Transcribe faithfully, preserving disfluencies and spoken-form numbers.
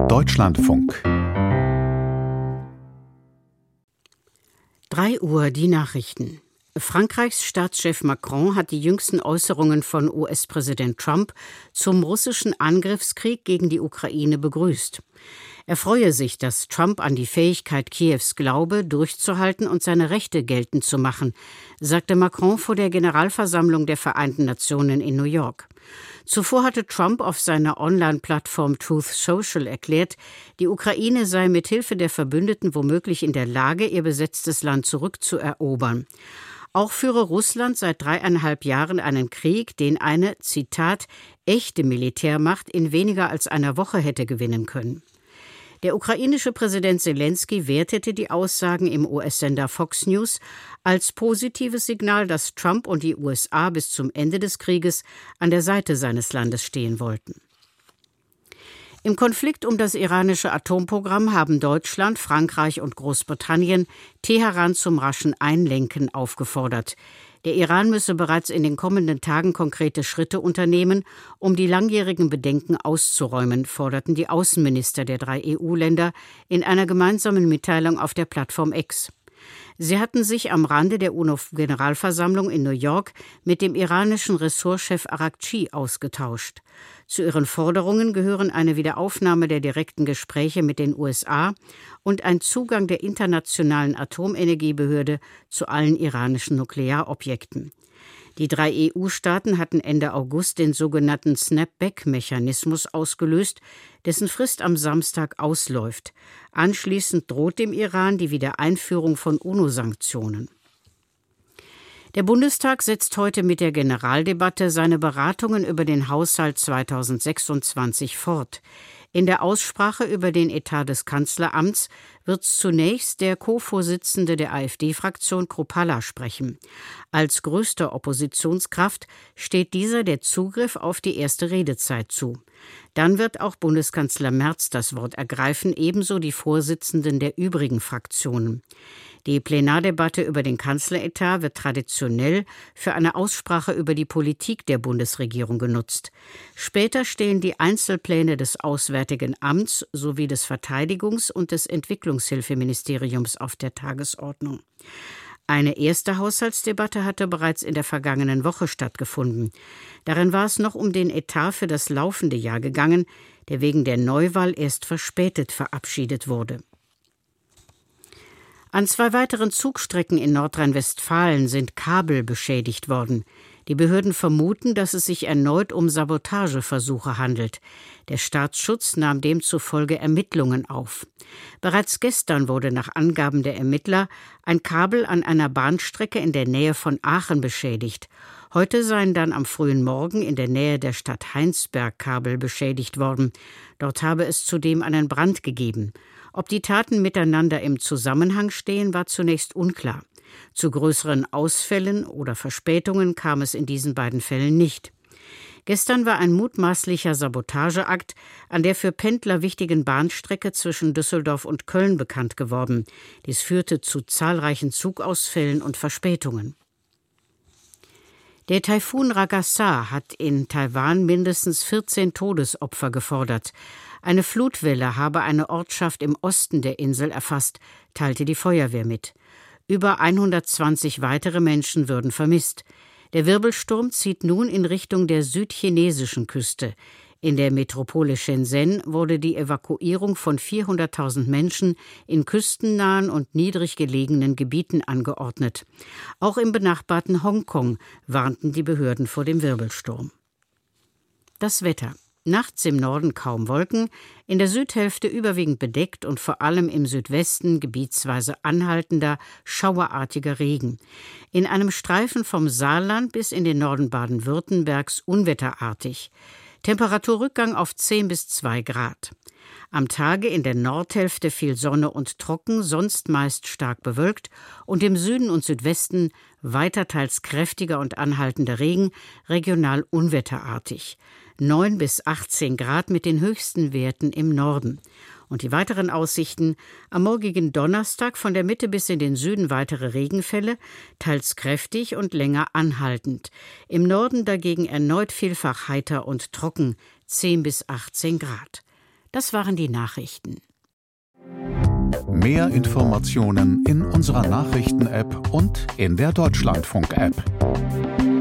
Deutschlandfunk. drei Uhr die Nachrichten. Frankreichs Staatschef Macron hat die jüngsten Äußerungen von U S-Präsident Trump zum russischen Angriffskrieg gegen die Ukraine begrüßt. Er freue sich, dass Trump an die Fähigkeit Kiews glaube, durchzuhalten und seine Rechte geltend zu machen, sagte Macron vor der Generalversammlung der Vereinten Nationen in New York. Zuvor hatte Trump auf seiner Online-Plattform Truth Social erklärt, die Ukraine sei mithilfe der Verbündeten womöglich in der Lage, ihr besetztes Land zurückzuerobern. Auch führe Russland seit dreieinhalb Jahren einen Krieg, den eine, Zitat, echte Militärmacht in weniger als einer Woche hätte gewinnen können. Der ukrainische Präsident Selenskyj wertete die Aussagen im U S-Sender Fox News als positives Signal, dass Trump und die U S A bis zum Ende des Krieges an der Seite seines Landes stehen wollten. Im Konflikt um das iranische Atomprogramm haben Deutschland, Frankreich und Großbritannien Teheran zum raschen Einlenken aufgefordert. Der Iran müsse bereits in den kommenden Tagen konkrete Schritte unternehmen, um die langjährigen Bedenken auszuräumen, forderten die Außenminister der drei E U-Länder in einer gemeinsamen Mitteilung auf der Plattform X. Sie hatten sich am Rande der UNO-Generalversammlung in New York mit dem iranischen Ressortchef Araghchi ausgetauscht. Zu ihren Forderungen gehören eine Wiederaufnahme der direkten Gespräche mit den U S A und ein Zugang der Internationalen Atomenergiebehörde zu allen iranischen Nuklearobjekten. Die drei E U-Staaten hatten Ende August den sogenannten Snapback-Mechanismus ausgelöst, dessen Frist am Samstag ausläuft. Anschließend droht dem Iran die Wiedereinführung von UNO-Sanktionen. Der Bundestag setzt heute mit der Generaldebatte seine Beratungen über den Haushalt zweitausendsechsundzwanzig fort. In der Aussprache über den Etat des Kanzleramts wird zunächst der Co-Vorsitzende der AfD-Fraktion Kruppalla sprechen. Als größter Oppositionskraft steht dieser der Zugriff auf die erste Redezeit zu. Dann wird auch Bundeskanzler Merz das Wort ergreifen, ebenso die Vorsitzenden der übrigen Fraktionen. Die Plenardebatte über den Kanzleretat wird traditionell für eine Aussprache über die Politik der Bundesregierung genutzt. Später stehen die Einzelpläne des Auswärtigen Amts sowie des Verteidigungs- und des Entwicklungshilfeministeriums auf der Tagesordnung. Eine erste Haushaltsdebatte hatte bereits in der vergangenen Woche stattgefunden. Darin war es noch um den Etat für das laufende Jahr gegangen, der wegen der Neuwahl erst verspätet verabschiedet wurde. An zwei weiteren Zugstrecken in Nordrhein-Westfalen sind Kabel beschädigt worden. Die Behörden vermuten, dass es sich erneut um Sabotageversuche handelt. Der Staatsschutz nahm demzufolge Ermittlungen auf. Bereits gestern wurde nach Angaben der Ermittler ein Kabel an einer Bahnstrecke in der Nähe von Aachen beschädigt. Heute seien dann am frühen Morgen in der Nähe der Stadt Heinsberg Kabel beschädigt worden. Dort habe es zudem einen Brand gegeben. Ob die Taten miteinander im Zusammenhang stehen, war zunächst unklar. Zu größeren Ausfällen oder Verspätungen kam es in diesen beiden Fällen nicht. Gestern war ein mutmaßlicher Sabotageakt an der für Pendler wichtigen Bahnstrecke zwischen Düsseldorf und Köln bekannt geworden. Dies führte zu zahlreichen Zugausfällen und Verspätungen. Der Taifun Ragasa hat in Taiwan mindestens vierzehn Todesopfer gefordert. Eine Flutwelle habe eine Ortschaft im Osten der Insel erfasst, teilte die Feuerwehr mit. Über hundertzwanzig weitere Menschen würden vermisst. Der Wirbelsturm zieht nun in Richtung der südchinesischen Küste. In der Metropole Shenzhen wurde die Evakuierung von vierhunderttausend Menschen in küstennahen und niedrig gelegenen Gebieten angeordnet. Auch im benachbarten Hongkong warnten die Behörden vor dem Wirbelsturm. Das Wetter. Nachts im Norden kaum Wolken, in der Südhälfte überwiegend bedeckt und vor allem im Südwesten gebietsweise anhaltender, schauerartiger Regen. In einem Streifen vom Saarland bis in den Norden Baden-Württembergs unwetterartig. Temperaturrückgang auf zehn bis zwei Grad. Am Tage in der Nordhälfte viel Sonne und trocken, sonst meist stark bewölkt und im Süden und Südwesten weiter teils kräftiger und anhaltender Regen, regional unwetterartig. neun bis achtzehn Grad mit den höchsten Werten im Norden. Und die weiteren Aussichten: am morgigen Donnerstag von der Mitte bis in den Süden weitere Regenfälle, teils kräftig und länger anhaltend. Im Norden dagegen erneut vielfach heiter und trocken, zehn bis achtzehn Grad. Das waren die Nachrichten. Mehr Informationen in unserer Nachrichten-App und in der Deutschlandfunk-App.